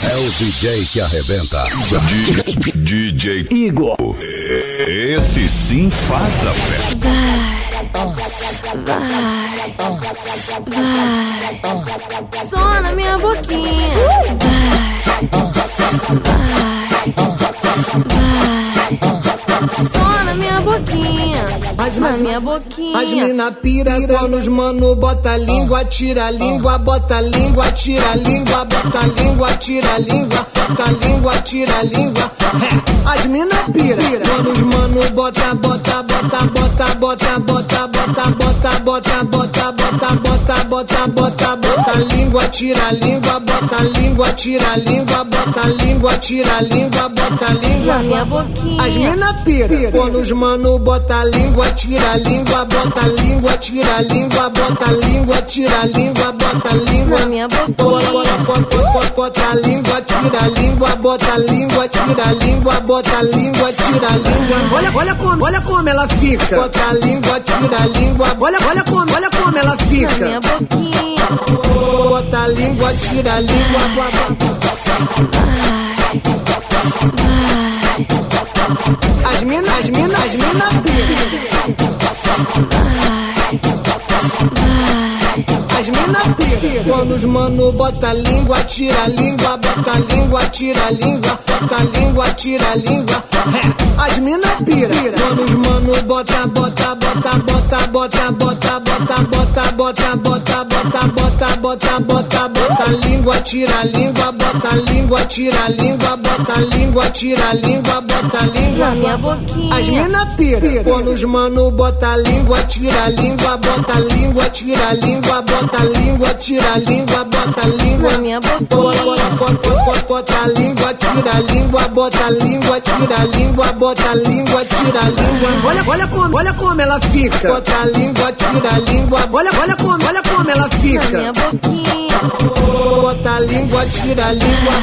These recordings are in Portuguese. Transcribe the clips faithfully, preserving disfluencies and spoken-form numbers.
É o D J que arrebenta. D J Igor. Esse sim faz a festa. Vai, vai, vai, só na minha boquinha. Vai, vai, só na minha boquinha. As, na as, minha boquinha. As mina pira quando os mano bota a língua, tira a língua, bota a língua, tira a língua, bota a língua, tira a língua, bota a língua, tira a língua. As mina pira quando os mano bota, bota, bota, bota, bota, bota, bota, bota, bota, bota, bota, bota, bota, bota, bota a língua, tira a língua, bota a língua, tira a língua, bota a língua, tira a língua, bota a língua. Na minha boquinha. As mina pira quando os mano bota a língua, tira a língua, bota a língua, tira a língua, bota a língua, tira a língua, bota a língua. Na minha boquinha. Bota, bota, bota, bota a língua, tira a língua, bota a língua, tira a língua, bota a língua, tira a língua. Olha, olha como, olha como ela fica. Bota a língua, tira a língua. Olha, olha como, olha como ela fica. Na minha boquinha. Bota a língua, tira a língua. As mina, as mina, as mina pira. As mina pira quando os mano bota a língua, tira a língua, bota a língua, tira a língua, bota a língua, tira a língua. As mina pira quando os mano bota, bota, bota, bota, bota, bota, bota, bota, bota, bota, bota, bota, bota, bota, bota a língua, tira a língua, bota a língua, tira a língua, bota a língua, tira a língua, bota a língua. Na minha boquinha. As mina pira quando os mano bota a língua, tira a língua, bota a língua, tira a língua, bota a língua, tira a língua, bota a língua. Na minha boquinha. Bota, bota, bota a língua, tira a língua, bota a língua, tira a língua, bota a língua, tira a língua. Olha, olha como, olha como ela fica. Bota a língua, tira a língua. Olha, olha como, olha como ela Na fica. minha boquinha. Bota a língua, tira a língua.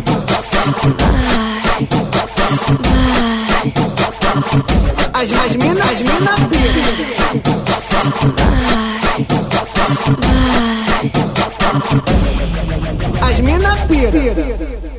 As, as mina, as mina pira. As mina pira.